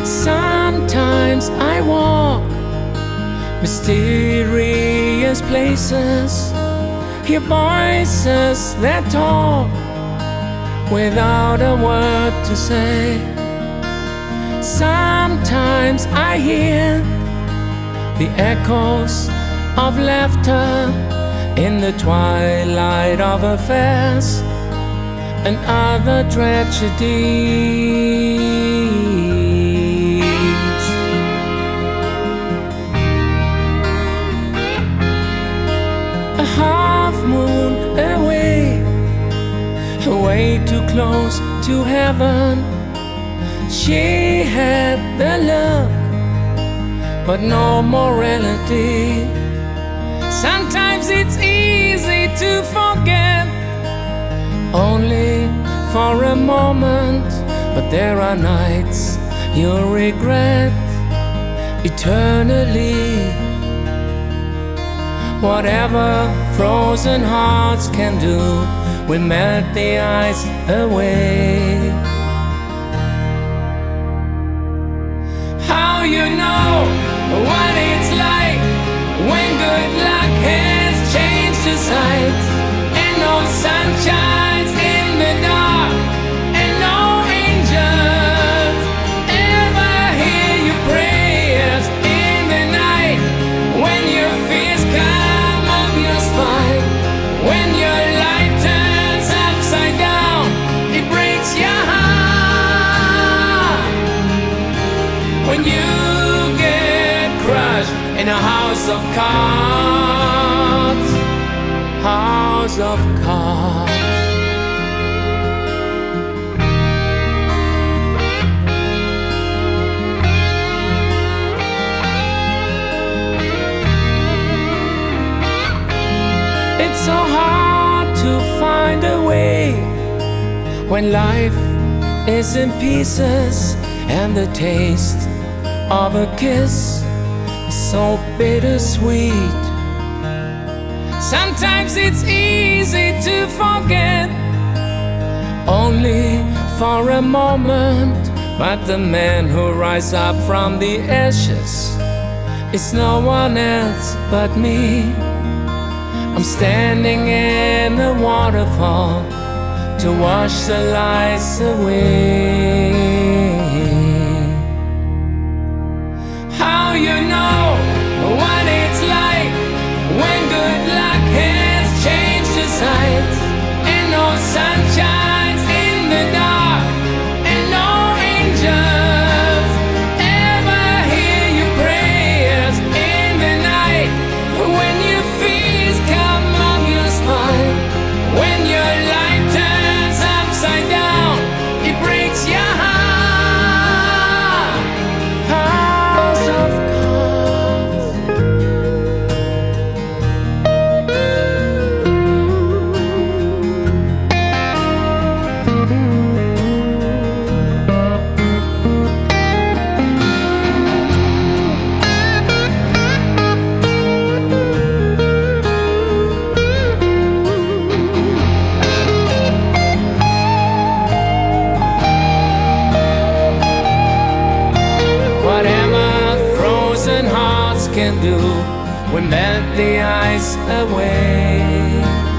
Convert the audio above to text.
Sometimes I walk mysterious places, hear voices that talk without a word to say. Sometimes I hear the echoes of laughter in the twilight of affairs and other tragedies. A half moon away, way too close to heaven. She had the look, but no morality. Sometimes it's easy to forget, only for a moment, but there are nights you'll regret eternally. Whatever frozen hearts can do will melt the ice away. How you know what it's like when good luck has changed the sight, and no sunshine in the dark, and no angels ever hear your prayers in the night, when your fears come up your spine, when your life turns upside down, it breaks your heart, when you get crushed in a house of cards, house of cards. It's so hard to find a way when life is in pieces, and the taste of a kiss is so bittersweet. Sometimes it's easy to forget, only for a moment, but the man who rises up from the ashes is no one else but me. I'm standing in the waterfall to wash the lies away. How you know what it's like when good luck has changed the sight, and no sunshine in the dark, and no angels ever hear your prayers in the night, when your fears come up your spine, when your life turns upside down, it breaks your heart. House of can do will melt the ice away.